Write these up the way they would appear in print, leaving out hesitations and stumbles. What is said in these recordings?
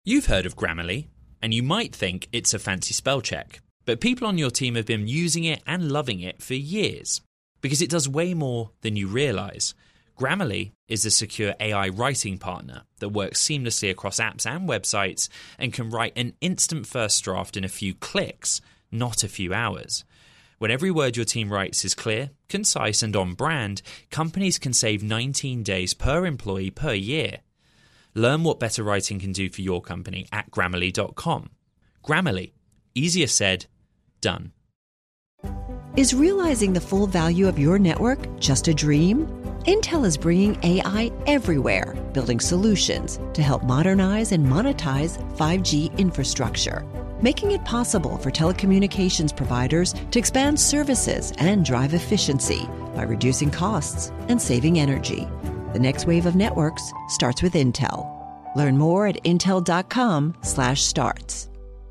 You've heard of Grammarly, and you might think it's a fancy spell check, but people on your team have been using it and loving it for years because it does way more than you realise. Grammarly is a secure AI writing partner that works seamlessly across apps and websites and can write an instant first draft in a few clicks, not a few hours. When every word your team writes is clear, concise and on brand, companies can save 19 days per employee per year. Learn what better writing can do for your company at Grammarly.com. Grammarly. Easier said, done. Is realizing the full value of your network just a dream? Intel is bringing AI everywhere, building solutions to help modernize and monetize 5G infrastructure, making it possible for telecommunications providers to expand services and drive efficiency by reducing costs and saving energy. The next wave of networks starts with Intel. Learn more at intel.com/starts.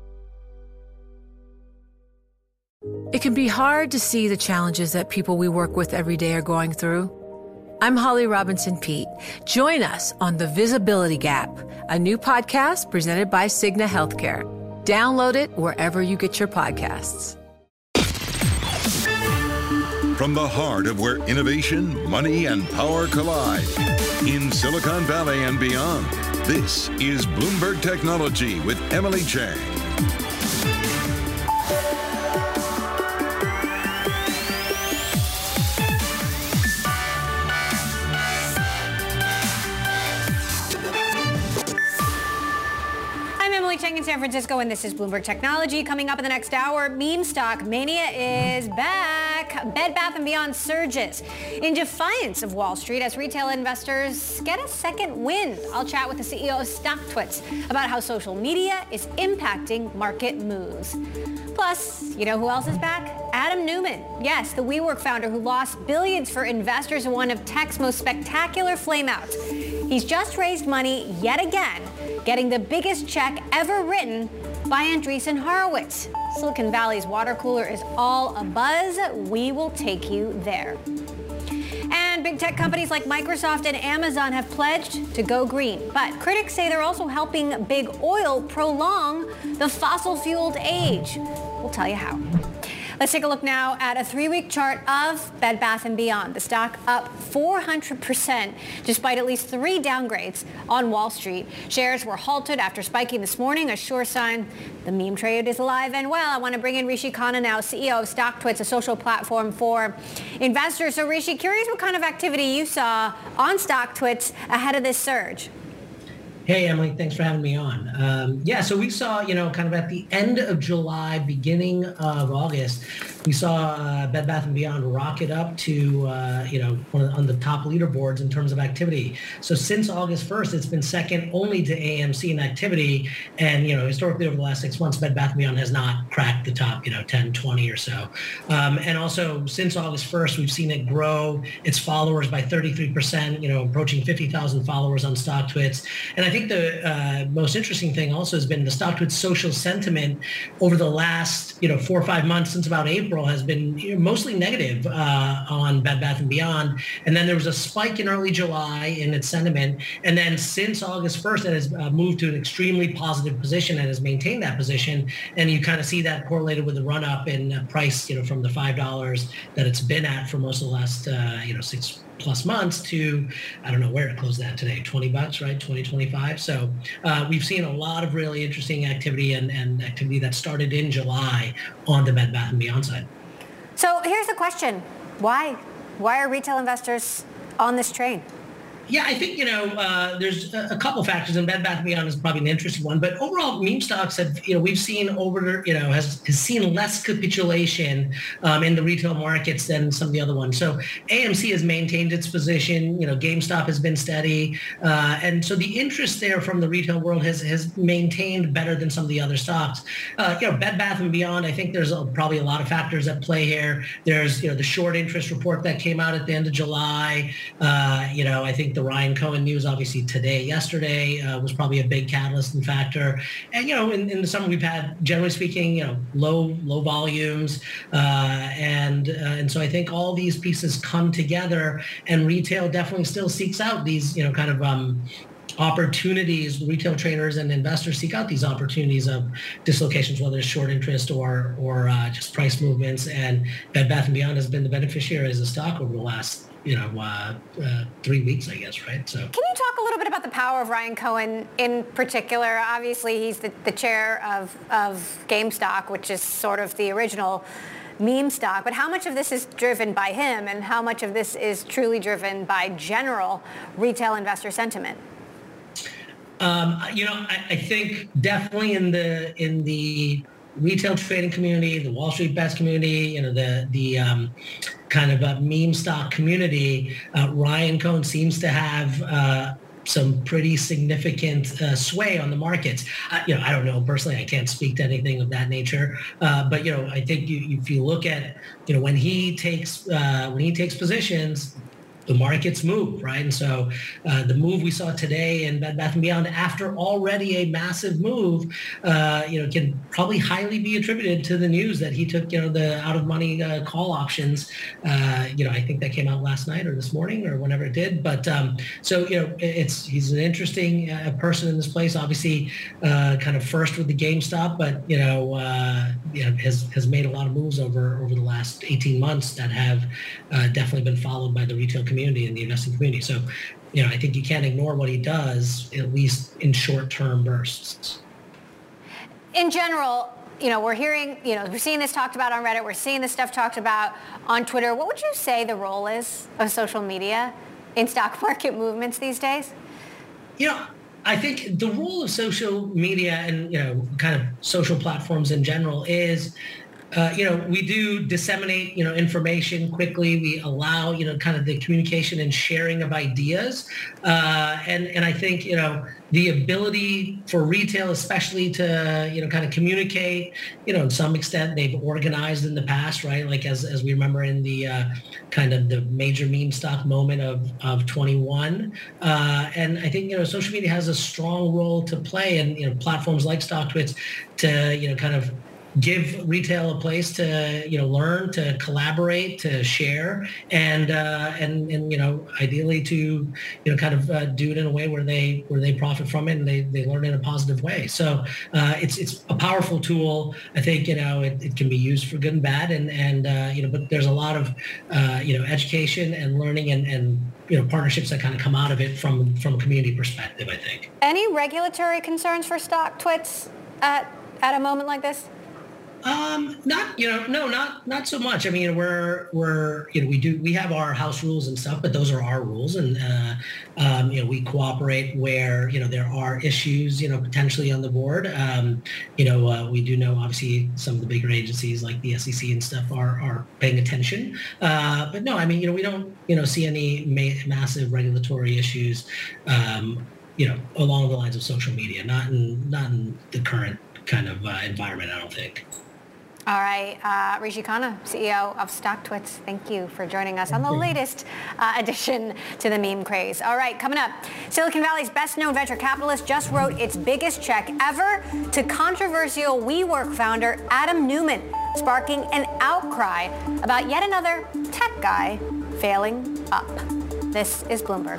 It can be hard to see the challenges that people we work with every day are going through. I'm Holly Robinson Peete. Join us on The Visibility Gap, a new podcast presented by Cigna Healthcare. Download it wherever you get your podcasts. From the heart of where innovation, money, and power collide, in Silicon Valley and beyond, this is Bloomberg Technology with Emily Chang. Chang in San Francisco, and this is Bloomberg Technology. Coming up in the next hour, meme stock mania is back. Bed Bath & Beyond surges in defiance of Wall Street as retail investors get a second wind. I'll chat with the CEO of StockTwits about how social media is impacting market moves. Plus, you know who else is back? Adam Neumann. Yes, the WeWork founder who lost billions for investors in one of tech's most spectacular flameouts. He's just raised money yet again, getting the biggest check ever written by Andreessen Horowitz. Silicon Valley's water cooler is all abuzz. We will take you there. And big tech companies like Microsoft and Amazon have pledged to go green. But critics say they're also helping big oil prolong the fossil-fueled age. We'll tell you how. Let's take a look now at a 3-week chart of Bed Bath & Beyond. The stock up 400% despite at least 3 downgrades on Wall Street. Shares were halted after spiking this morning, a sure sign the meme trade is alive and well. I want to bring in Rishi Khanna now, CEO of StockTwits, a social platform for investors. So Rishi, curious what kind of activity you saw on StockTwits ahead of this surge. Hey, Emily, thanks for having me on. So we saw, kind of at the end of July, beginning of August, we saw Bed Bath & Beyond rocket up to, on the top leaderboards in terms of activity. So since August 1st, it's been second only to AMC in activity. And, historically over the last 6 months, Bed Bath & Beyond has not cracked the top, 10, 20 or so. And also since August 1st, we've seen it grow its followers by 33%, approaching 50,000 followers on StockTwits. And I think the most interesting thing also has been the StockTwits social sentiment over the last, 4 or 5 months since about April has been mostly negative on Bed Bath & Beyond. And then there was a spike in early July in its sentiment. And then since August 1st, it has moved to an extremely positive position and has maintained that position. And you kind of see that correlated with the run up in price, from the $5 that it's been at for most of the last, 6+ months to, I don't know where it closed at today, $20, right? 20, 25. So we've seen a lot of really interesting activity and activity that started in July on the Bed Bath & Beyond side. So here's the question. Why? Why are retail investors on this train? Yeah, I think, there's a couple factors, and Bed Bath & Beyond is probably an interesting one. But overall, meme stocks have, we've seen has seen less capitulation in the retail markets than some of the other ones. So AMC has maintained its position. GameStop has been steady. And so the interest there from the retail world has maintained better than some of the other stocks. Bed Bath & Beyond, I think there's probably a lot of factors at play here. There's, the short interest report that came out at the end of July. I think the Ryan Cohen news, obviously yesterday, was probably a big catalyst and factor. And, in the summer we've had, generally speaking, low volumes. And so I think all these pieces come together, and retail definitely still seeks out these, opportunities, retail traders and investors seek out these opportunities of dislocations, whether it's short interest or just price movements. And Bed Bath & Beyond has been the beneficiary as a stock over the last 3 weeks, I guess, right? So, can you talk a little bit about the power of Ryan Cohen in particular? Obviously, he's the chair of GameStop, which is sort of the original meme stock. But how much of this is driven by him, and how much of this is truly driven by general retail investor sentiment? I think definitely in the retail trading community, the Wall Street bets community, the kind of a meme stock community, Ryan Cohen seems to have some pretty significant sway on the markets. I don't know personally. I can't speak to anything of that nature. But I think if you look at when he takes positions, the markets move, right? And so the move we saw today in Bed Bath & Beyond, after already a massive move, can probably highly be attributed to the news that he took, the out-of-money call options. I think that came out last night or this morning or whenever it did. But he's an interesting person in this place. Obviously, kind of first with the GameStop, but has made a lot of moves over the last 18 months that have definitely been followed by the retail community and the investing community. So, I think you can't ignore what he does, at least in short-term bursts. In general, we're hearing, we're seeing this talked about on Reddit. We're seeing this stuff talked about on Twitter. What would you say the role is of social media in stock market movements these days? I think the role of social media and, kind of social platforms in general is, we do disseminate, information quickly. We allow, kind of the communication and sharing of ideas. And I think, the ability for retail, especially to, kind of communicate, in some extent they've organized in the past, right? Like as we remember in the kind of the major meme stock moment of 21. And I think, social media has a strong role to play, and, platforms like StockTwits to, kind of give retail a place to, learn, to collaborate, to share, and ideally to, kind of do it in a way where they profit from it and they learn in a positive way. So it's a powerful tool. I think, it can be used for good and bad, and but there's a lot of, education and learning and partnerships that kind of come out of it from a community perspective, I think. Any regulatory concerns for StockTwits at a moment like this? Not so much. I mean, we have our house rules and stuff, but those are our rules, and we cooperate where there are issues potentially on the board. We do know obviously some of the bigger agencies like the SEC and stuff are paying attention, but no, I mean we don't see any massive regulatory issues along the lines of social media. Not in the current kind of environment, I don't think. All right, Rishi Khanna, CEO of StockTwits, thank you for joining us on the latest addition to the meme craze. All right, coming up, Silicon Valley's best-known venture capitalist just wrote its biggest check ever to controversial WeWork founder Adam Neumann, sparking an outcry about yet another tech guy failing up. This is Bloomberg.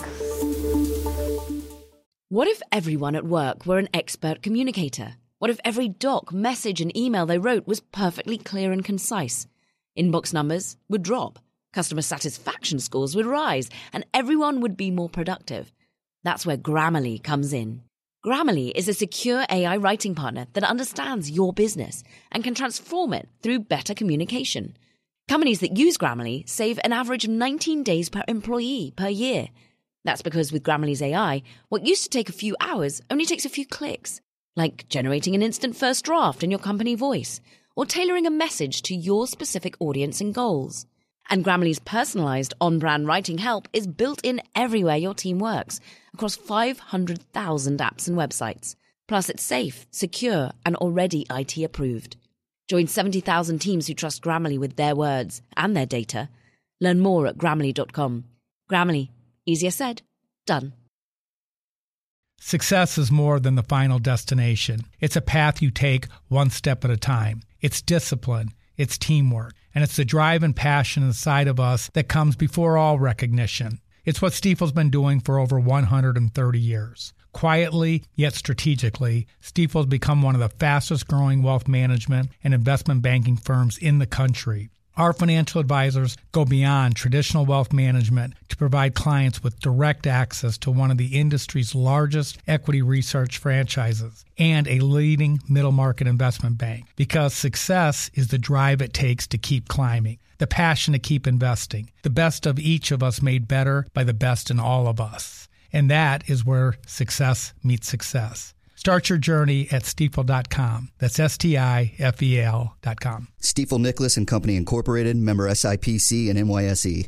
What if everyone at work were an expert communicator? What if every doc, message, and email they wrote was perfectly clear and concise? Inbox numbers would drop, customer satisfaction scores would rise, and everyone would be more productive. That's where Grammarly comes in. Grammarly is a secure AI writing partner that understands your business and can transform it through better communication. Companies that use Grammarly save an average of 19 days per employee per year. That's because with Grammarly's AI, what used to take a few hours only takes a few clicks. Like generating an instant first draft in your company voice, or tailoring a message to your specific audience and goals. And Grammarly's personalized on-brand writing help is built in everywhere your team works, across 500,000 apps and websites. Plus, it's safe, secure, and already IT approved. Join 70,000 teams who trust Grammarly with their words and their data. Learn more at Grammarly.com. Grammarly. Easier said, done. Success is more than the final destination. It's a path you take one step at a time. It's discipline, it's teamwork, and it's the drive and passion inside of us that comes before all recognition. It's what Stifel's been doing for over 130 years. Quietly, yet strategically, Stifel has become one of the fastest growing wealth management and investment banking firms in the country. Our financial advisors go beyond traditional wealth management to provide clients with direct access to one of the industry's largest equity research franchises and a leading middle market investment bank, because success is the drive it takes to keep climbing, the passion to keep investing, the best of each of us made better by the best in all of us. And that is where success meets success. Start your journey at Stifel.com. That's Stifel.com. Stifel Nicholas and Company Incorporated, member SIPC and NYSE.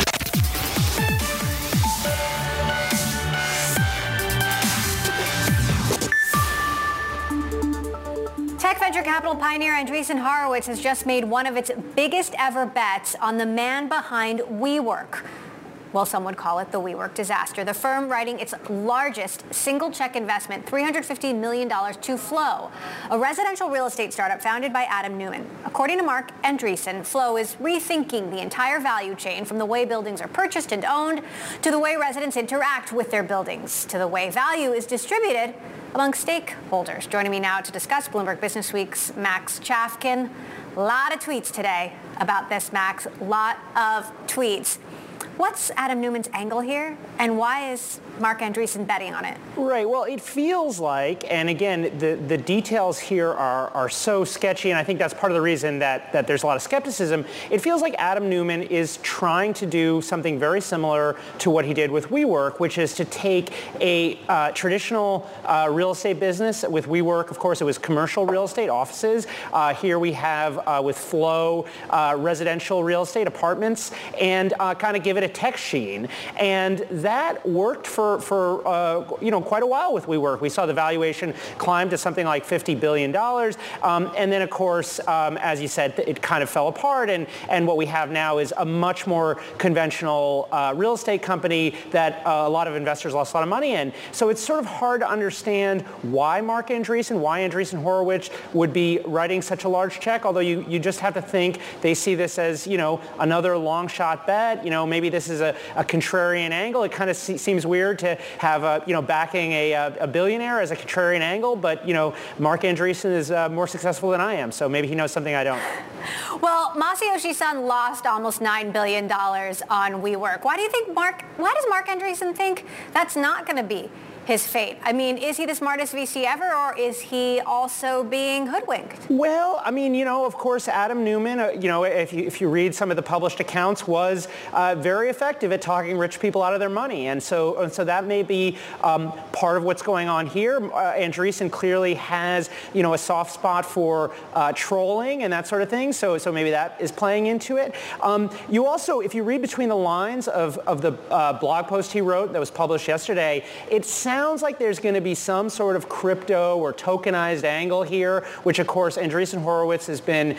Tech venture capital pioneer Andreessen Horowitz has just made one of its biggest ever bets on the man behind WeWork. Well, some would call it the WeWork disaster. The firm writing its largest single check investment, $350 million, to Flow, a residential real estate startup founded by Adam Neumann. According to Marc Andreessen, Flow is rethinking the entire value chain, from the way buildings are purchased and owned to the way residents interact with their buildings to the way value is distributed among stakeholders. Joining me now to discuss Bloomberg Businessweek's Max Chafkin. A lot of tweets today about this, Max. A lot of tweets. What's Adam Neumann's angle here, and why is Marc Andreessen betting on it? Right. Well, it feels like, and again, the details here are so sketchy, and I think that's part of the reason that there's a lot of skepticism. It feels like Adam Neumann is trying to do something very similar to what he did with WeWork, which is to take a traditional real estate business. With WeWork, of course, it was commercial real estate, offices. Here we have with Flow residential real estate, apartments, and kind of give it a tech sheen. And that worked for quite a while with WeWork. We saw the valuation climb to something like $50 billion. And then, of course, as you said, it kind of fell apart. And what we have now is a much more conventional real estate company that a lot of investors lost a lot of money in. So it's sort of hard to understand why Marc Andreessen, why Andreessen Horowitz would be writing such a large check, although you just have to think they see this as, another long shot bet. Maybe this is a contrarian angle. It kind of seems weird to have backing a billionaire as a contrarian angle, but Marc Andreessen is more successful than I am, so maybe he knows something I don't. Well, Masayoshi Son lost almost $9 billion on WeWork. Why does Marc Andreessen think that's not going to be his fate? I mean, is he the smartest VC ever, or is he also being hoodwinked? Well, I mean, of course, Adam Neumann, if you read some of the published accounts, was very effective at talking rich people out of their money. And so that may be part of what's going on here. Andreessen clearly has, a soft spot for trolling and that sort of thing. So maybe that is playing into it. You also, if you read between the lines of the blog post he wrote that was published yesterday, it sounds like there's going to be some sort of crypto or tokenized angle here, which, of course, Andreessen Horowitz has been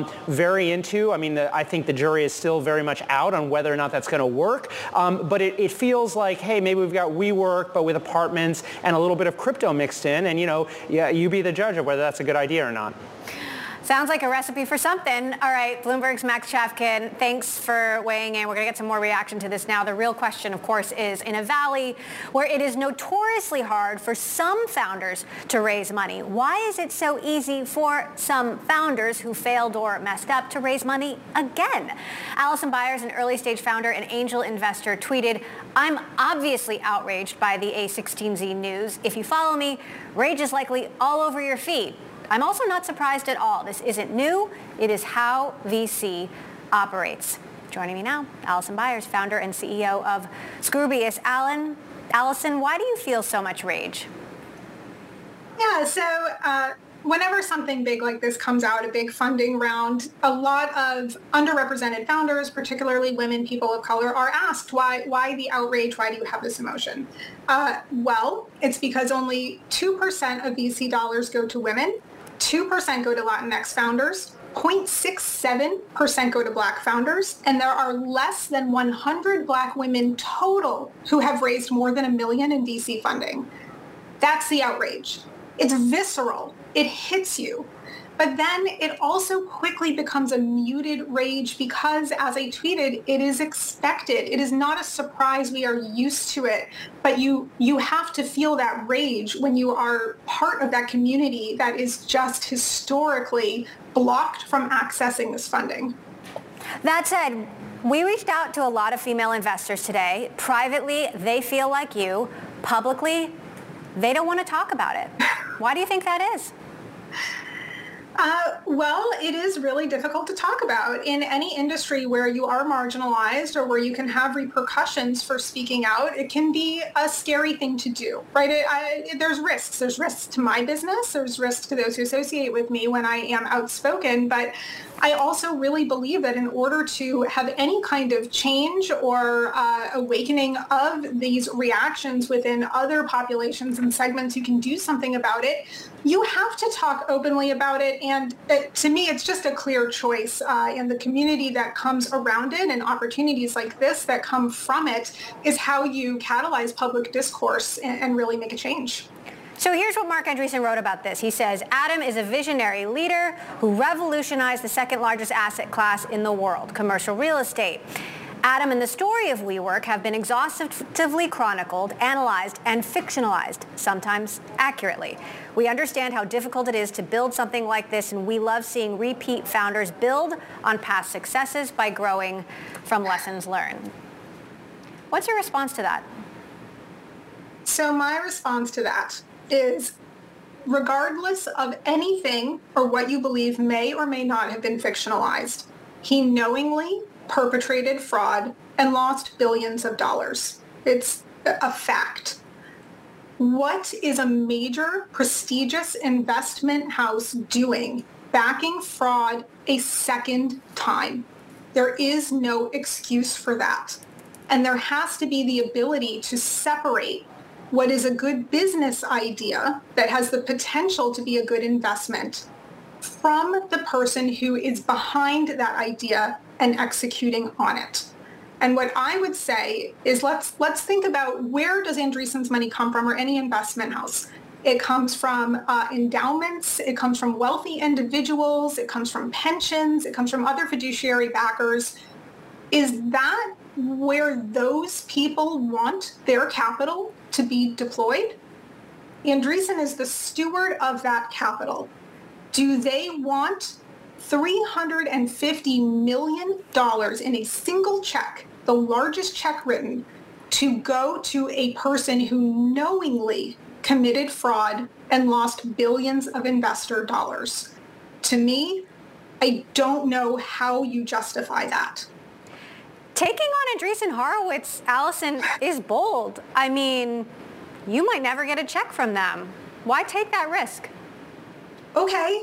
very into. I mean, I think the jury is still very much out on whether or not that's going to work. But it feels like, hey, maybe we've got WeWork, but with apartments and a little bit of crypto mixed in. And, you be the judge of whether that's a good idea or not. Sounds like a recipe for something. All right, Bloomberg's Max Chafkin, thanks for weighing in. We're going to get some more reaction to this now. The real question, of course, is in a valley where it is notoriously hard for some founders to raise money, why is it so easy for some founders who failed or messed up to raise money again? Allison Byers, an early-stage founder and angel investor, tweeted, "I'm obviously outraged by the A16Z news. If you follow me, rage is likely all over your feed. I'm also not surprised at all. This isn't new. It is how VC operates." Joining me now, Allison Byers, founder and CEO of Scroobius. Allison, why do you feel so much rage? Yeah, so whenever something big like this comes out, a big funding round, a lot of underrepresented founders, particularly women, people of color, are asked, why the outrage? Why do you have this emotion? Well, it's because only 2% of VC dollars go to women, 2% go to Latinx founders, 0.67% go to Black founders, and there are less than 100 Black women total who have raised more than $1 million in VC funding. That's the outrage. It's visceral. It hits you. But then it also quickly becomes a muted rage because, as I tweeted, it is expected. It is not a surprise. We are used to it. But you have to feel that rage when you are part of that community that is just historically blocked from accessing this funding. That said, we reached out to a lot of female investors today. Privately, they feel like you. Publicly, they don't want to talk about it. Why do you think that is? Well, it is really difficult to talk about in any industry where you are marginalized or where you can have repercussions for speaking out. It can be a scary thing to do, right? There's risks. There's risks to my business. There's risks to those who associate with me when I am outspoken. But I also really believe that in order to have any kind of change or awakening of these reactions within other populations and segments, you can do something about it. You have to talk openly about it. And to me, it's just a clear choice. And the community that comes around it and opportunities like this that come from it is how you catalyze public discourse and really make a change. So here's what Marc Andreessen wrote about this. He says, Adam is a visionary leader who revolutionized the second largest asset class in the world, commercial real estate. Adam and the story of WeWork have been exhaustively chronicled, analyzed, and fictionalized, sometimes accurately. We understand how difficult it is to build something like this, and we love seeing repeat founders build on past successes by growing from lessons learned. What's your response to that? So my response to that is, regardless of anything or what you believe may or may not have been fictionalized, he knowingly perpetrated fraud and lost billions of dollars. It's a fact. What is a major, prestigious investment house doing backing fraud a second time? There is no excuse for that. And there has to be the ability to separate what is a good business idea that has the potential to be a good investment from the person who is behind that idea and executing on it. And what I would say is let's think about, where does Andreessen's money come from, or any investment house? It comes from endowments, it comes from wealthy individuals, it comes from pensions, it comes from other fiduciary backers. Is that where those people want their capital to be deployed? Andreessen is the steward of that capital. Do they want $350 million in a single check, the largest check written, to go to a person who knowingly committed fraud and lost billions of investor dollars? To me, I don't know how you justify that. Taking on Andreessen Horowitz, Allison, is bold. I mean, you might never get a check from them. Why take that risk? Okay.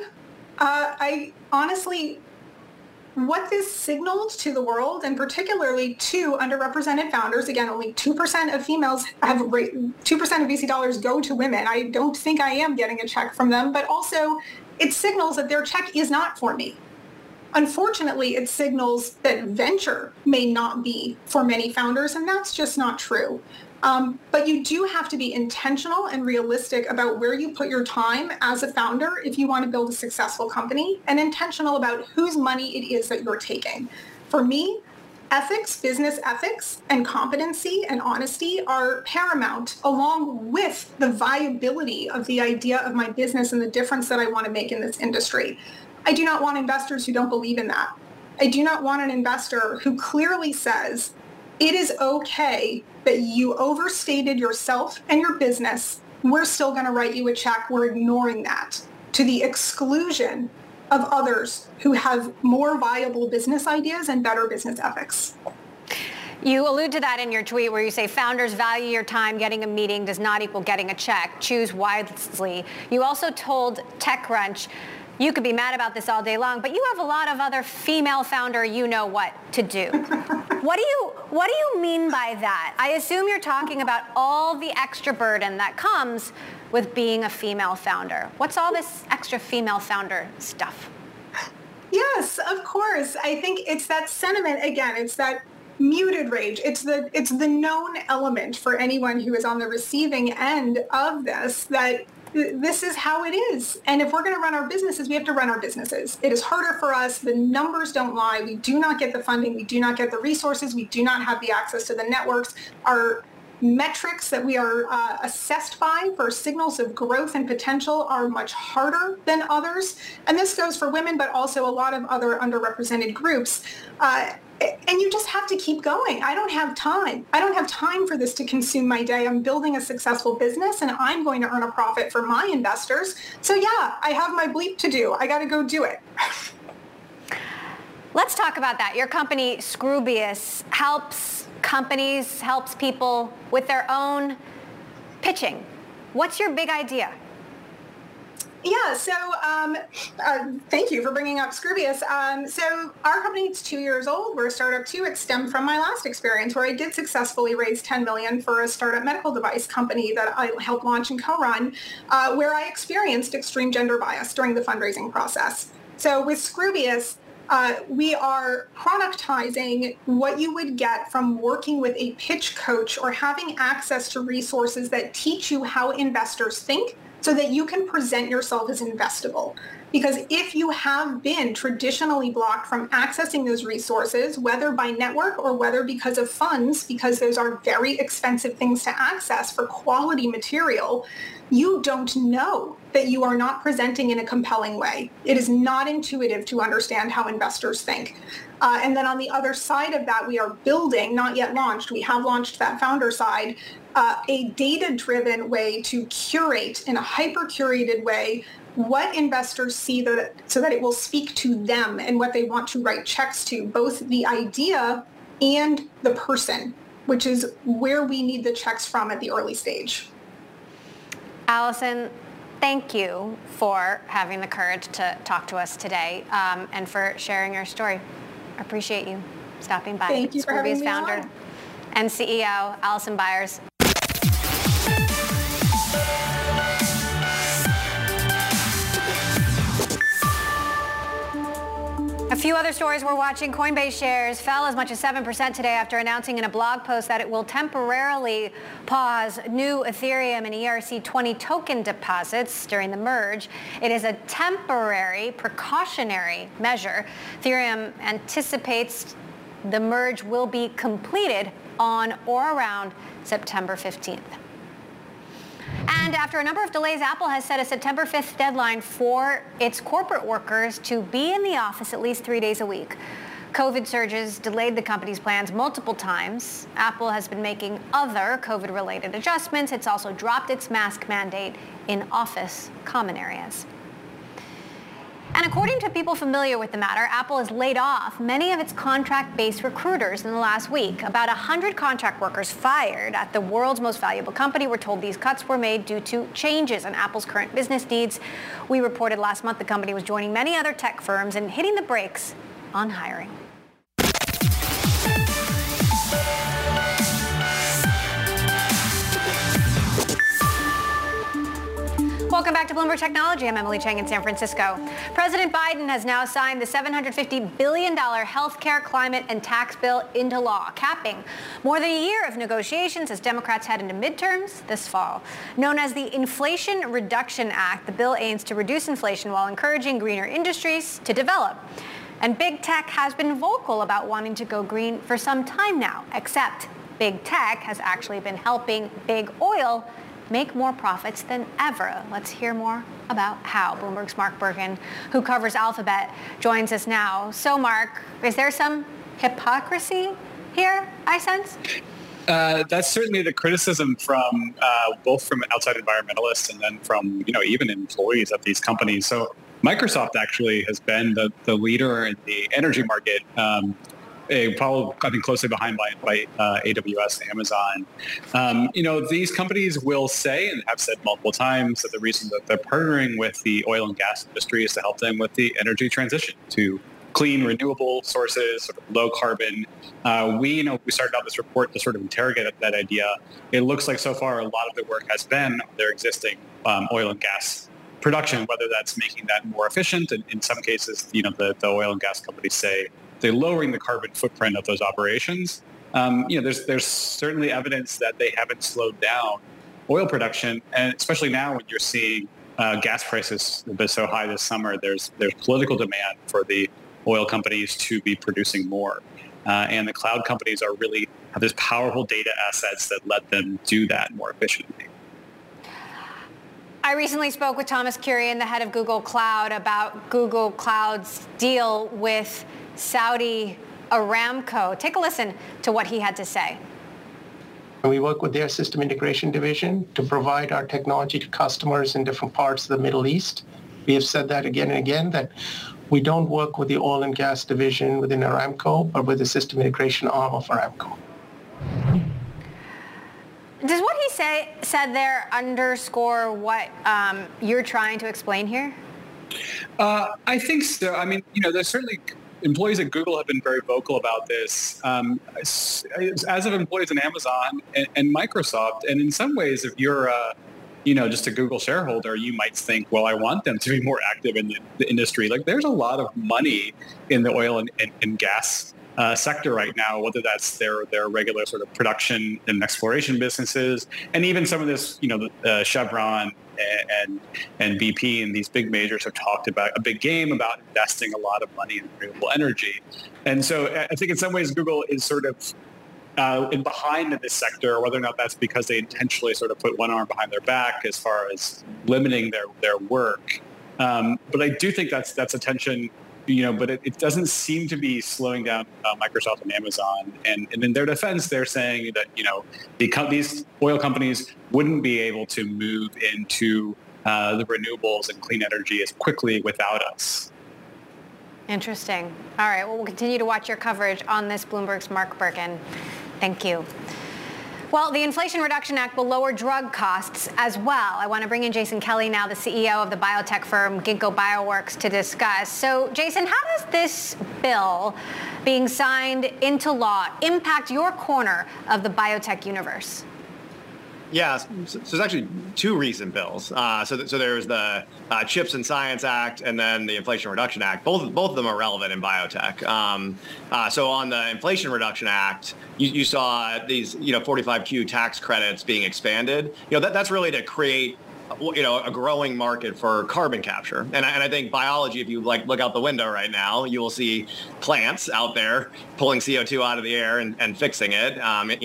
I honestly, what this signaled to the world, and particularly to underrepresented founders, again, only 2% of females have 2% of VC dollars go to women. I don't think I am getting a check from them, but also it signals that their check is not for me. Unfortunately, it signals that venture may not be for many founders, and that's just not true. But you do have to be intentional and realistic about where you put your time as a founder if you want to build a successful company, and intentional about whose money it is that you're taking. For me, ethics, business ethics, and competency and honesty are paramount, along with the viability of the idea of my business and the difference that I want to make in this industry. I do not want investors who don't believe in that. I do not want an investor who clearly says, it is okay that you overstated yourself and your business. We're still going to write you a check. We're ignoring that, to the exclusion of others who have more viable business ideas and better business ethics. You allude to that in your tweet where you say founders value your time. Getting a meeting does not equal getting a check. Choose wisely. You also told TechCrunch, you could be mad about this all day long, but you have a lot of other female founder you know what to do. What do you mean by that? I assume you're talking about all the extra burden that comes with being a female founder. What's all this extra female founder stuff? Yes, of course. I think it's that sentiment again. It's that muted rage. It's the known element for anyone who is on the receiving end of this, that this is how it is. And if we're going to run our businesses, we have to run our businesses. It is harder for us. The numbers don't lie. We do not get the funding. We do not get the resources. We do not have the access to the networks. Our metrics that we are assessed by for signals of growth and potential are much harder than others. And this goes for women, but also a lot of other underrepresented groups. And you just have to keep going. I don't have time. I don't have time for this to consume my day. I'm building a successful business and I'm going to earn a profit for my investors. So yeah, I have my bleep to do. I got to go do it. Let's talk about that. Your company, Scroobius, helps companies, helps people with their own pitching. What's your big idea? Yeah, so thank you for bringing up Scroobius. So our company is 2 years old. We're a startup too. It stemmed from my last experience where I did successfully raise $10 million for a startup medical device company that I helped launch and co-run, where I experienced extreme gender bias during the fundraising process. So with Scroobius, we are productizing what you would get from working with a pitch coach or having access to resources that teach you how investors think, so that you can present yourself as investable. Because if you have been traditionally blocked from accessing those resources, whether by network or whether because of funds, because those are very expensive things to access for quality material, you don't know that you are not presenting in a compelling way. It is not intuitive to understand how investors think. And then on the other side of that, we are building, not yet launched, we have launched that founder side, a data-driven way to curate in a hyper-curated way what investors see so that it will speak to them and what they want to write checks to, both the idea and the person, which is where we need the checks from at the early stage. Allison, thank you for having the courage to talk to us today and for sharing your story. I appreciate you stopping by. Thank you for having me founder on. And CEO, Allison Byers. A few other stories we're watching. Coinbase shares fell as much as 7% today after announcing in a blog post that it will temporarily pause new Ethereum and ERC20 token deposits during the merge. It is a temporary, precautionary measure. Ethereum anticipates the merge will be completed on or around September 15th. And after a number of delays, Apple has set a September 5th deadline for its corporate workers to be in the office at least 3 days a week. COVID surges delayed the company's plans multiple times. Apple has been making other COVID-related adjustments. It's also dropped its mask mandate in office common areas. And according to people familiar with the matter, Apple has laid off many of its contract-based recruiters in the last week. About 100 contract workers fired at the world's most valuable company were told these cuts were made due to changes in Apple's current business needs. We reported last month the company was joining many other tech firms and hitting the brakes on hiring. Welcome back to Bloomberg Technology. I'm Emily Chang in San Francisco. President Biden has now signed the $750 billion healthcare, climate, and tax bill into law, capping more than a year of negotiations as Democrats head into midterms this fall. Known as the Inflation Reduction Act, the bill aims to reduce inflation while encouraging greener industries to develop. And big tech has been vocal about wanting to go green for some time now, except big tech has actually been helping big oil make more profits than ever. Let's hear more about how. Bloomberg's Mark Bergen, who covers Alphabet, joins us now. So, Mark, is there some hypocrisy here, I sense? That's certainly the criticism from both from outside environmentalists and then from, even employees of these companies. So Microsoft actually has been the leader in the energy market, followed, I think, closely behind by AWS and Amazon. These companies will say and have said multiple times that the reason that they're partnering with the oil and gas industry is to help them with the energy transition to clean, renewable sources, sort of low carbon. We started out this report to sort of interrogate that idea. It looks like so far a lot of the work has been their existing oil and gas production, whether that's making that more efficient. And in some cases, the oil and gas companies say they're lowering the carbon footprint of those operations. There's certainly evidence that they haven't slowed down oil production, and especially now when you're seeing gas prices have been so high this summer, there's political demand for the oil companies to be producing more. And the cloud companies really have this powerful data assets that let them do that more efficiently. I recently spoke with Thomas Kurian, the head of Google Cloud, about Google Cloud's deal with Saudi Aramco. Take a listen to what he had to say. We work with their system integration division to provide our technology to customers in different parts of the Middle East. We have said that again and again, that we don't work with the oil and gas division within Aramco, but with the system integration arm of Aramco. Does what he said there underscore what you're trying to explain here? I think so. I mean, there's certainly employees at Google have been very vocal about this, as have employees in Amazon and Microsoft. And in some ways, if you're just a Google shareholder, you might think, well, I want them to be more active in the industry. Like, there's a lot of money in the oil and gas sector right now, whether that's their regular sort of production and exploration businesses, and even some of this, Chevron and BP and these big majors have talked about a big game about investing a lot of money in renewable energy. And so I think in some ways Google is sort of in behind in this sector, whether or not that's because they intentionally sort of put one arm behind their back as far as limiting their work. But I do think that's a tension, but it doesn't seem to be slowing down Microsoft and Amazon. And in their defense, they're saying that, these oil companies wouldn't be able to move into the renewables and clean energy as quickly without us. Interesting. All right. Well, we'll continue to watch your coverage on this. Bloomberg's Mark Bergen. Thank you. Well, the Inflation Reduction Act will lower drug costs as well. I want to bring in Jason Kelly now, the CEO of the biotech firm Ginkgo Bioworks, to discuss. So, Jason, how does this bill being signed into law impact your corner of the biotech universe? Yeah, so there's actually two recent bills. So there's the CHIPS and Science Act and then the Inflation Reduction Act. Both of them are relevant in biotech. So on the Inflation Reduction Act, you saw these 45Q tax credits being expanded. That's really to create a growing market for carbon capture. And I think biology, if you look out the window right now, you will see plants out there pulling CO2 out of the air and fixing it.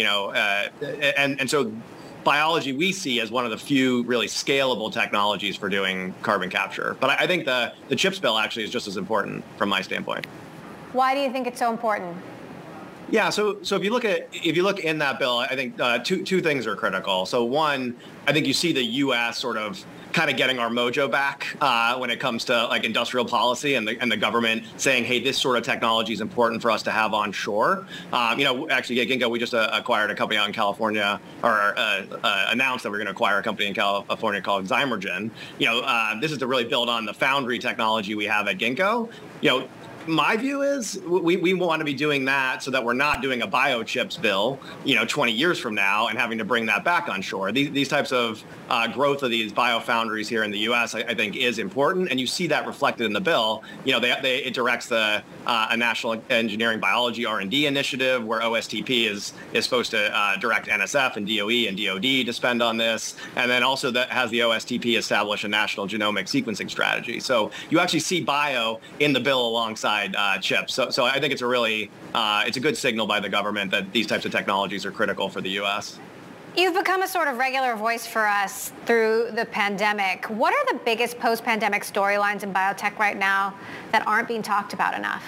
And so biology we see as one of the few really scalable technologies for doing carbon capture. But I think the CHIPS bill actually is just as important from my standpoint. Why do you think it's so important? Yeah, so if you look in that bill, I think two things are critical. So one, I think you see the U.S. sort of kind of getting our mojo back when it comes to industrial policy and the government saying, hey, this sort of technology is important for us to have on shore. Actually, at Ginkgo, we just acquired a company out in California, or announced that we're going to acquire a company in California called Zymergen. This is to really build on the foundry technology we have at Ginkgo. My view is we want to be doing that so that we're not doing a biochips bill, 20 years from now and having to bring that back on shore. These types of growth of these biofoundries here in the U.S., I think, is important, and you see that reflected in the bill. It directs a National Engineering Biology R&D initiative where OSTP is supposed to direct NSF and DOE and DOD to spend on this, and then also that has the OSTP establish a national genomic sequencing strategy. So you actually see bio in the bill alongside chips. So I think it's it's a good signal by the government that these types of technologies are critical for the U.S. You've become a sort of regular voice for us through the pandemic. What are the biggest post-pandemic storylines in biotech right now that aren't being talked about enough?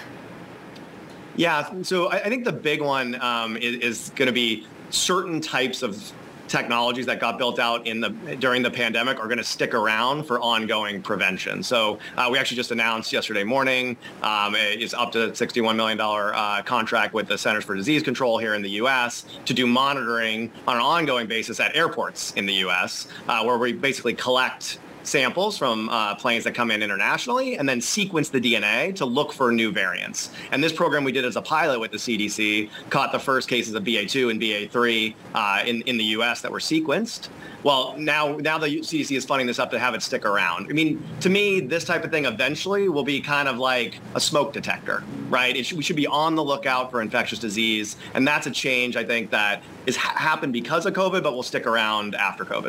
Yeah, so I think the big one is going to be certain types of technologies that got built out during the pandemic are going to stick around for ongoing prevention. So we actually just announced yesterday morning it's up to $61 million contract with the Centers for Disease Control here in the U.S. to do monitoring on an ongoing basis at airports in the U.S. Where we basically collect samples from planes that come in internationally and then sequence the DNA to look for new variants. And this program we did as a pilot with the CDC caught the first cases of BA2 and BA3 in the US that were sequenced. Well, now the CDC is funding this up to have it stick around. I mean, to me, this type of thing eventually will be kind of like a smoke detector, right? We should be on the lookout for infectious disease. And that's a change, I think, that has happened because of COVID, but will stick around after COVID.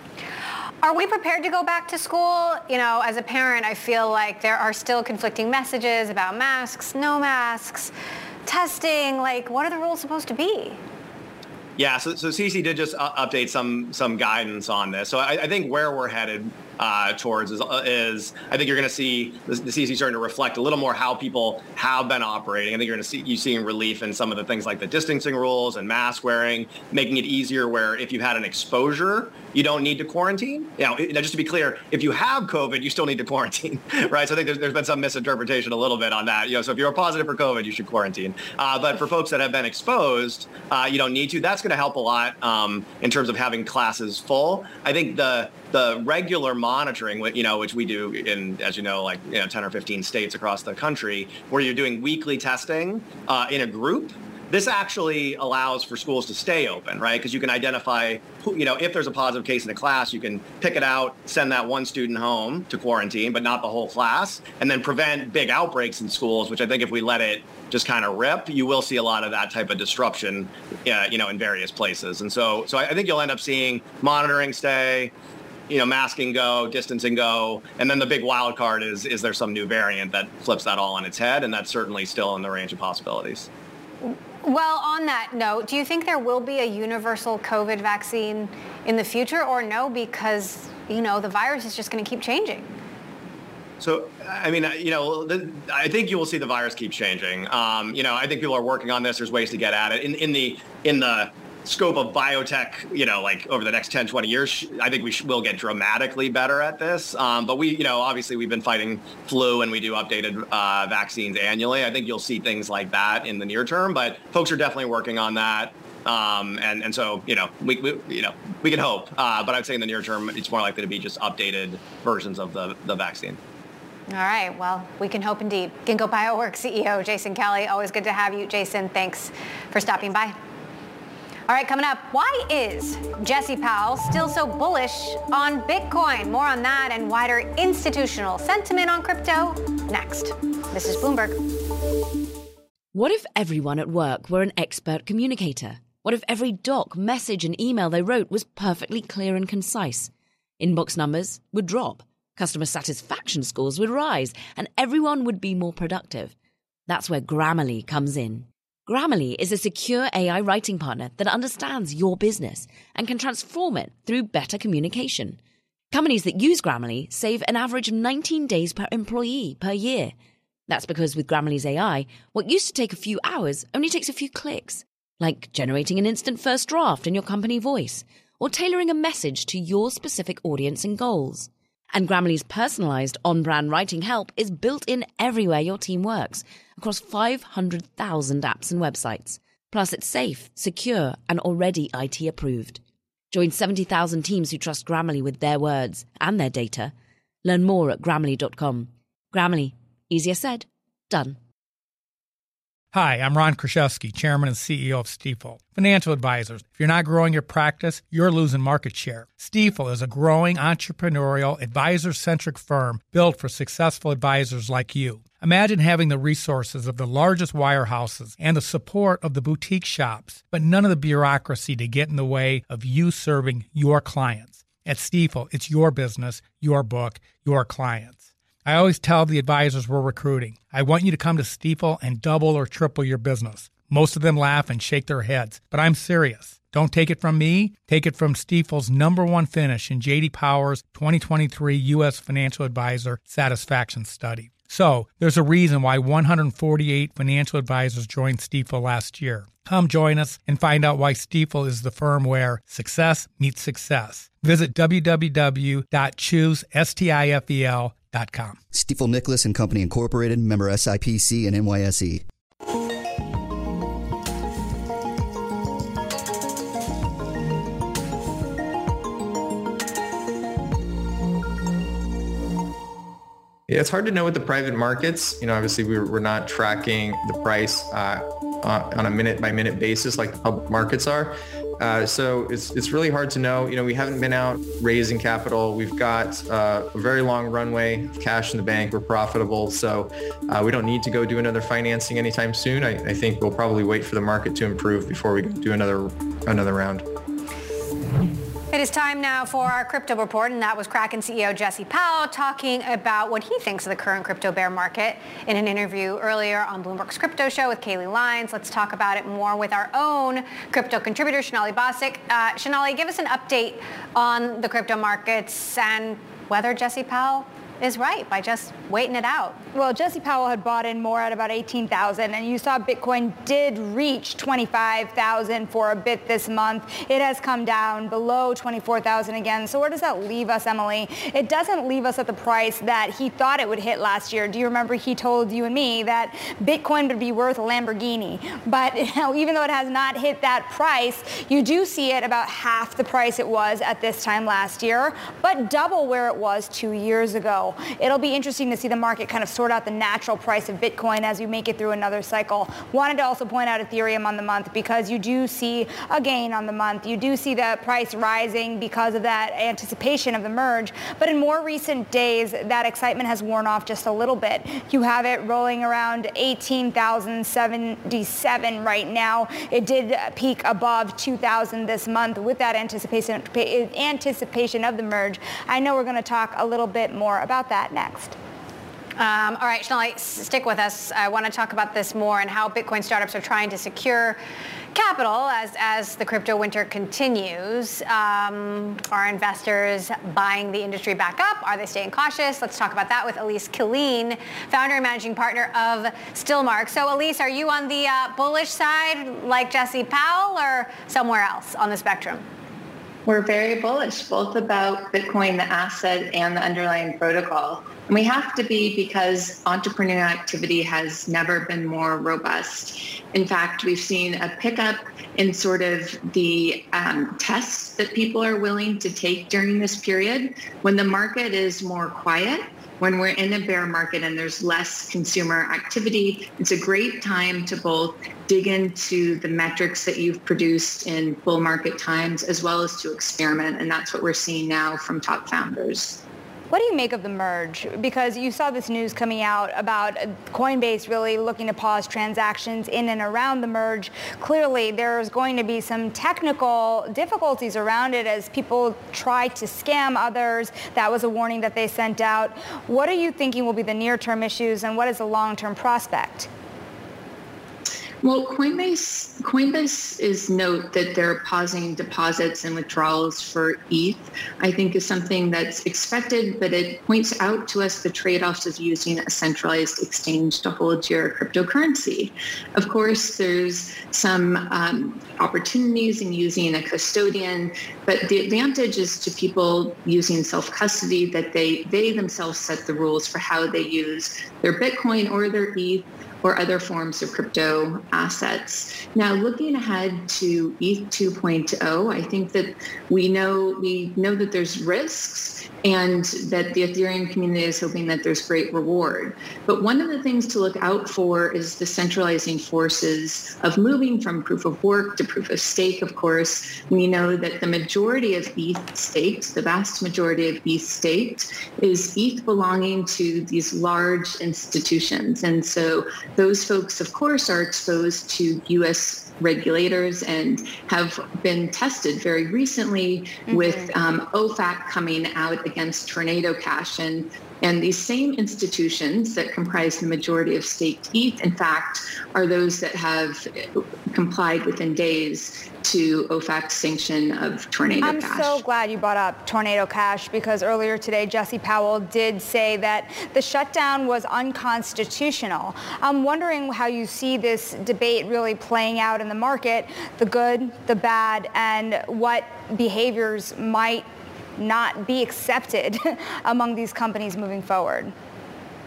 Are we prepared to go back to school? You know, as a parent, I feel like there are still conflicting messages about masks, no masks, testing. Like, what are the rules supposed to be? Yeah, so CDC did just update some guidance on this. So I think where we're headed towards is I think you're going to see the CDC starting to reflect a little more how people have been operating. I think you're going to see you seeing relief in some of the things like the distancing rules and mask wearing, making it easier where if you had an exposure, you don't need to quarantine. Now, just to be clear, if you have COVID, you still need to quarantine, right? So I think there's been some misinterpretation a little bit on that. So if you're positive for COVID, you should quarantine. But for folks that have been exposed, you don't need to. That's going to help a lot in terms of having classes full. I think the regular monitoring, which we do in, as you know, 10 or 15 states across the country, where you're doing weekly testing in a group, this actually allows for schools to stay open, right? Because you can identify, if there's a positive case in a class, you can pick it out, send that one student home to quarantine, but not the whole class, and then prevent big outbreaks in schools, which I think if we let it just kind of rip, you will see a lot of that type of disruption, in various places. And so I think you'll end up seeing monitoring stay, masking go, distancing go, and then the big wild card is there some new variant that flips that all on its head? And that's certainly still in the range of possibilities. Well, on that note, do you think there will be a universal COVID vaccine in the future or no? Because, the virus is just going to keep changing. So, I mean, I think you will see the virus keep changing. I think people are working on this. There's ways to get at it. In the scope of biotech, over the next 10, 20 years, I think we will get dramatically better at this. But obviously we've been fighting flu and we do updated vaccines annually. I think you'll see things like that in the near term, but folks are definitely working on that. And so, we can hope, but I'd say in the near term, it's more likely to be just updated versions of the vaccine. All right. Well, we can hope indeed. Ginkgo Bioworks CEO Jason Kelly, always good to have you. Jason, thanks for stopping by. All right, coming up, why is Jesse Powell still so bullish on Bitcoin? More on that and wider institutional sentiment on crypto next. This is Bloomberg. What if everyone at work were an expert communicator? What if every doc, message, and email they wrote was perfectly clear and concise? Inbox numbers would drop, customer satisfaction scores would rise, and everyone would be more productive. That's where Grammarly comes in. Grammarly is a secure AI writing partner that understands your business and can transform it through better communication. Companies that use Grammarly save an average of 19 days per employee per year. That's because with Grammarly's AI, what used to take a few hours only takes a few clicks, like generating an instant first draft in your company voice or tailoring a message to your specific audience and goals. And Grammarly's personalized on-brand writing help is built in everywhere your team works, across 500,000 apps and websites. Plus, it's safe, secure, and already IT approved. Join 70,000 teams who trust Grammarly with their words and their data. Learn more at Grammarly.com. Grammarly. Easier said, done. Hi, I'm Ron Kraszewski, Chairman and CEO of Stifel. Financial advisors, if you're not growing your practice, you're losing market share. Stifel is a growing entrepreneurial, advisor-centric firm built for successful advisors like you. Imagine having the resources of the largest wirehouses and the support of the boutique shops, but none of the bureaucracy to get in the way of you serving your clients. At Stifel, it's your business, your book, your clients. I always tell the advisors we're recruiting, I want you to come to Stifel and double or triple your business. Most of them laugh and shake their heads, but I'm serious. Don't take it from me. Take it from Stifel's #1 finish in J.D. Power's 2023 U.S. Financial Advisor Satisfaction Study. So, there's a reason why 148 financial advisors joined Stifel last year. Come join us and find out why Stifel is the firm where success meets success. Visit www.choosestifel.com. Stifel Nicholas and Company Incorporated, member SIPC and NYSE. Yeah, it's hard to know with the private markets. Obviously we're not tracking the price on a minute by minute basis like the public markets are. So it's really hard to know. We haven't been out raising capital. We've got a very long runway of cash in the bank. We're profitable. So we don't need to go do another financing anytime soon. I think we'll probably wait for the market to improve before we do another round. It is time now for our crypto report, and that was Kraken CEO Jesse Powell talking about what he thinks of the current crypto bear market in an interview earlier on Bloomberg's Crypto Show with Kaylee Lyons. Let's talk about it more with our own crypto contributor, Sonali Basak. Sonali, give us an update on the crypto markets and whether Jesse Powell is right by just waiting it out. Well, Jesse Powell had bought in more at about 18,000, and you saw Bitcoin did reach 25,000 for a bit this month. It has come down below 24,000 again. So where does that leave us, Emily? It doesn't leave us at the price that he thought it would hit last year. Do you remember he told you and me that Bitcoin would be worth a Lamborghini? But even though it has not hit that price, you do see it about half the price it was at this time last year, but double where it was 2 years ago. It'll be interesting to see the market kind of sort out the natural price of Bitcoin as we make it through another cycle. Wanted to also point out Ethereum on the month because you do see a gain on the month. You do see the price rising because of that anticipation of the merge. But in more recent days, that excitement has worn off just a little bit. You have it rolling around 18,077 right now. It did peak above 2,000 this month with that anticipation of the merge. I know we're going to talk a little bit more about that next. All right, Sonali, stick with us. I want to talk about this more and how Bitcoin startups are trying to secure capital as the crypto winter continues. Are investors buying the industry back up? Are they staying cautious? Let's talk about that with Elise Killeen, founder and managing partner of Stillmark. So Elise, are you on the bullish side like Jesse Powell or somewhere else on the spectrum? We're very bullish, both about Bitcoin, the asset, and the underlying protocol. And we have to be because entrepreneurial activity has never been more robust. In fact, we've seen a pickup in sort of the tests that people are willing to take during this period. When the market is more quiet, when we're in a bear market and there's less consumer activity, it's a great time to both dig into the metrics that you've produced in bull market times, as well as to experiment. And that's what we're seeing now from top founders. What do you make of the merge? Because you saw this news coming out about Coinbase really looking to pause transactions in and around the merge. Clearly, there's going to be some technical difficulties around it as people try to scam others. That was a warning that they sent out. What are you thinking will be the near-term issues, and what is the long-term prospect? Well, Coinbase is note that they're pausing deposits and withdrawals for ETH, I think is something that's expected, but it points out to us the trade-offs of using a centralized exchange to hold your cryptocurrency. Of course, there's some opportunities in using a custodian, but the advantage is to people using self-custody that they themselves set the rules for how they use their Bitcoin or their ETH or other forms of crypto assets. Now, looking ahead to ETH 2.0, I think that we know that there's risks and that the Ethereum community is hoping that there's great reward. But one of the things to look out for is the centralizing forces of moving from proof of work to proof of stake, of course. We know that the majority of ETH staked, the vast majority of ETH staked, is ETH belonging to these large institutions. And so those folks, of course, are exposed to U.S. regulators and have been tested very recently with OFAC coming out against Tornado Cash. And these same institutions that comprise the majority of staked ETH, in fact, are those that have complied within days to OFAC's sanction of Tornado Cash. I'm so glad you brought up Tornado Cash because earlier today, Jesse Powell did say that the shutdown was unconstitutional. I'm wondering how you see this debate really playing out in the market, the good, the bad, and what behaviors might not be accepted among these companies moving forward.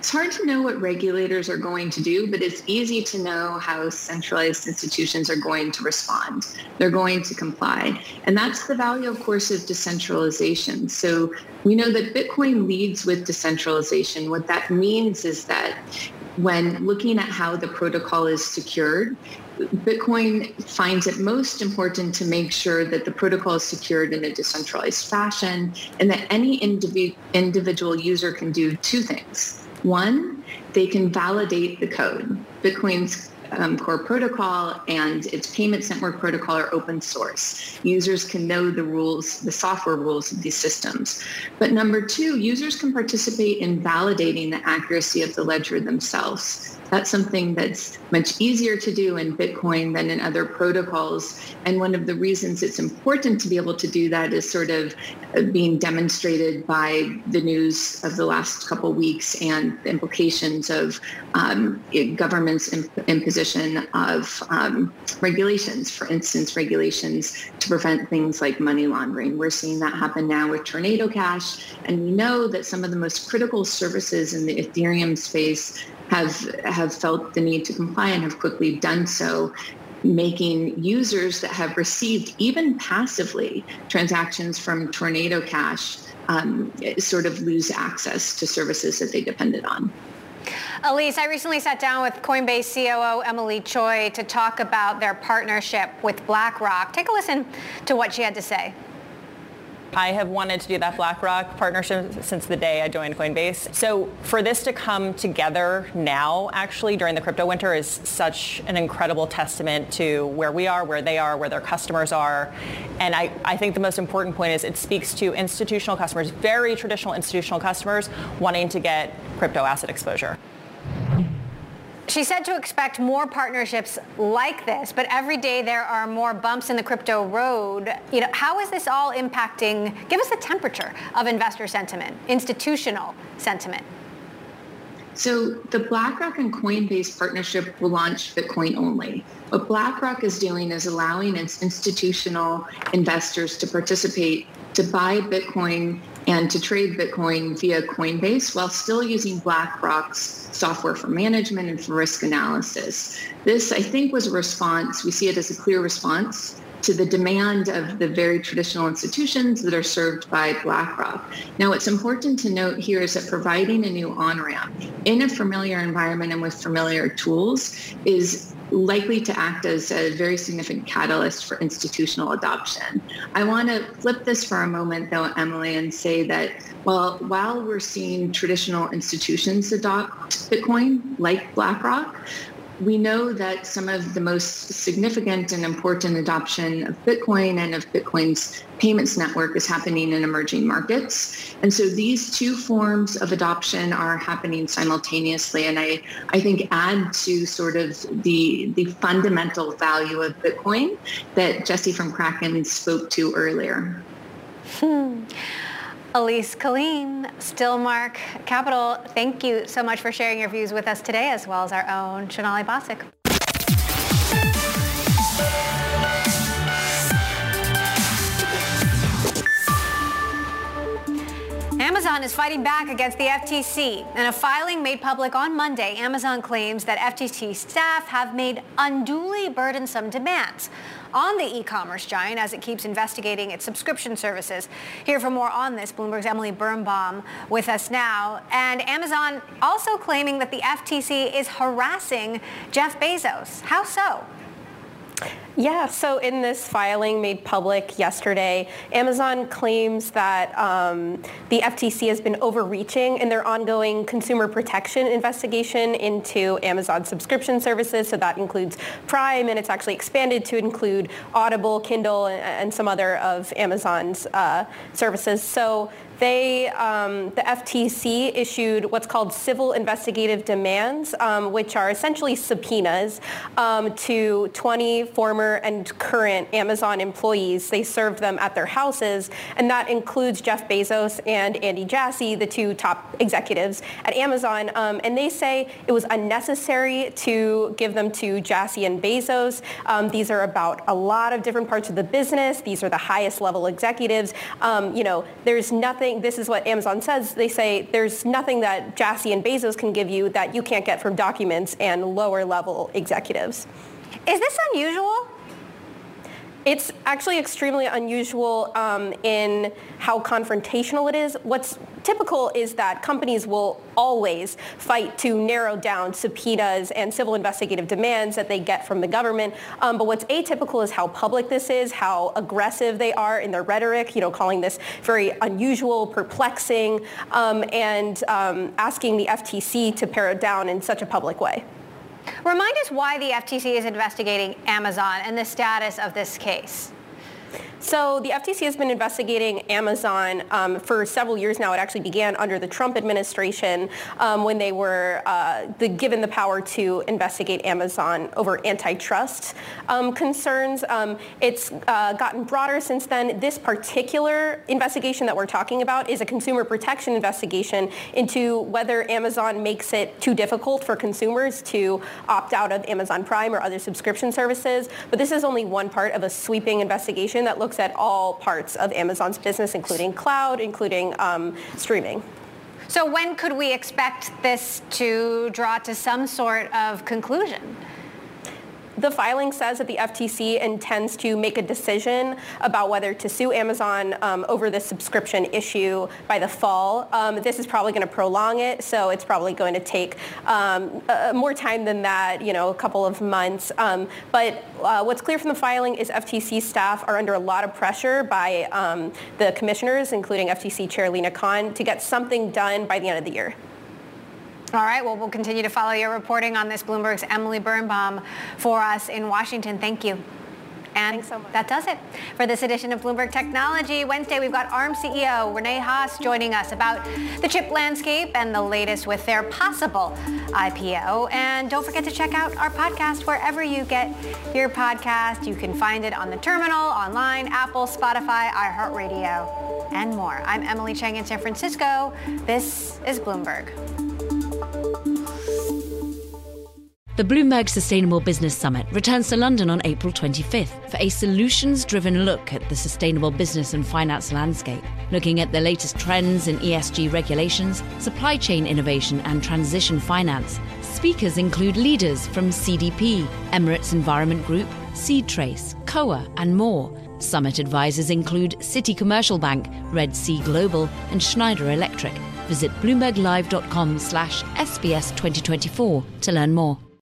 It's hard to know what regulators are going to do, but it's easy to know how centralized institutions are going to respond. They're going to comply. And that's the value, of course, of decentralization. So we know that Bitcoin leads with decentralization. What that means is that when looking at how the protocol is secured, Bitcoin finds it most important to make sure that the protocol is secured in a decentralized fashion and that any individual user can do two things. One, they can validate the code. Bitcoin's core protocol and its payments network protocol are open source. Users can know the rules, the software rules of these systems. But number two, users can participate in validating the accuracy of the ledger themselves. That's something that's much easier to do in Bitcoin than in other protocols. And one of the reasons it's important to be able to do that is sort of being demonstrated by the news of the last couple of weeks and the implications of government's imposition of regulations, for instance, regulations to prevent things like money laundering. We're seeing that happen now with Tornado Cash. And we know that some of the most critical services in the Ethereum space have felt the need to comply and have quickly done so, making users that have received, even passively, transactions from Tornado Cash sort of lose access to services that they depended on. Elise, I recently sat down with Coinbase COO Emilie Choi to talk about their partnership with BlackRock. Take a listen to what she had to say. I have wanted to do that BlackRock partnership since the day I joined Coinbase. So for this to come together now, actually, during the crypto winter is such an incredible testament to where we are, where they are, where their customers are. And I think the most important point is it speaks to institutional customers, very traditional institutional customers, wanting to get crypto asset exposure. She said to expect more partnerships like this, but every day there are more bumps in the crypto road. How is this all impacting? Give us the temperature of investor sentiment, institutional sentiment. So the BlackRock and Coinbase partnership will launch Bitcoin only. What BlackRock is doing is allowing its institutional investors to participate, to buy Bitcoin and to trade Bitcoin via Coinbase while still using BlackRock's software for management and for risk analysis. This, I think, was a response. We see it as a clear response to the demand of the very traditional institutions that are served by BlackRock. Now, what's important to note here is that providing a new on-ramp in a familiar environment and with familiar tools is likely to act as a very significant catalyst for institutional adoption. I want to flip this for a moment, though, Emily, and say that while we're seeing traditional institutions adopt Bitcoin, like BlackRock, we know that some of the most significant and important adoption of Bitcoin and of Bitcoin's payments network is happening in emerging markets. And so these two forms of adoption are happening simultaneously, and I think add to sort of the fundamental value of Bitcoin that Jesse from Kraken spoke to earlier. Elise Killeen, Stillmark Capital, thank you so much for sharing your views with us today, as well as our own Sonali Basak. Amazon is fighting back against the FTC. In a filing made public on Monday, Amazon claims that FTC staff have made unduly burdensome demands on the e-commerce giant as it keeps investigating its subscription services. Here for more on this, Bloomberg's Emily Birnbaum with us now. And Amazon also claiming that the FTC is harassing Jeff Bezos. How so? Yeah, so in this filing made public yesterday, Amazon claims that the FTC has been overreaching in their ongoing consumer protection investigation into Amazon subscription services. So that includes Prime, and it's actually expanded to include Audible, Kindle, and some other of Amazon's services. So the FTC issued what's called civil investigative demands, which are essentially subpoenas to 20 former former and current Amazon employees. They served them at their houses, and that includes Jeff Bezos and Andy Jassy, the two top executives at Amazon. And they say it was unnecessary to give them to Jassy and Bezos. These are about a lot of different parts of the business. These are the highest level executives. There's nothing, this is what Amazon says, they say there's nothing that Jassy and Bezos can give you that you can't get from documents and lower level executives. Is this unusual? It's actually extremely unusual in how confrontational it is. What's typical is that companies will always fight to narrow down subpoenas and civil investigative demands that they get from the government. But what's atypical is how public this is, how aggressive they are in their rhetoric, calling this very unusual, perplexing, and asking the FTC to pare it down in such a public way. Remind us why the FTC is investigating Amazon and the status of this case. So the FTC has been investigating Amazon for several years now. It actually began under the Trump administration when they were given the power to investigate Amazon over antitrust concerns. It's gotten broader since then. This particular investigation that we're talking about is a consumer protection investigation into whether Amazon makes it too difficult for consumers to opt out of Amazon Prime or other subscription services. But this is only one part of a sweeping investigation that looks at all parts of Amazon's business, including cloud, including streaming. So when could we expect this to draw to some sort of conclusion? The filing says that the FTC intends to make a decision about whether to sue Amazon over this subscription issue by the fall. This is probably going to prolong it, so it's probably going to take more time than that, a couple of months. But what's clear from the filing is FTC staff are under a lot of pressure by the commissioners, including FTC Chair Lina Khan, to get something done by the end of the year. All right, well, we'll continue to follow your reporting on this. Bloomberg's Emily Birnbaum for us in Washington. Thank you. And thanks so much. That does it for this edition of Bloomberg Technology Wednesday. We've got ARM CEO Rene Haas joining us about the chip landscape and the latest with their possible IPO. And don't forget to check out our podcast wherever you get your podcast. You can find it on the terminal, online, Apple, Spotify, iHeartRadio, and more. I'm Emily Chang in San Francisco. This is Bloomberg. The Bloomberg Sustainable Business Summit returns to London on April 25th for a solutions-driven look at the sustainable business and finance landscape, looking at the latest trends in ESG regulations, supply chain innovation and transition finance. Speakers include leaders from CDP, Emirates Environment Group, SeedTrace, COA and more. Summit advisors include Citi Commercial Bank, Red Sea Global and Schneider Electric. Visit bloomberglive.com/SBS2024 to learn more.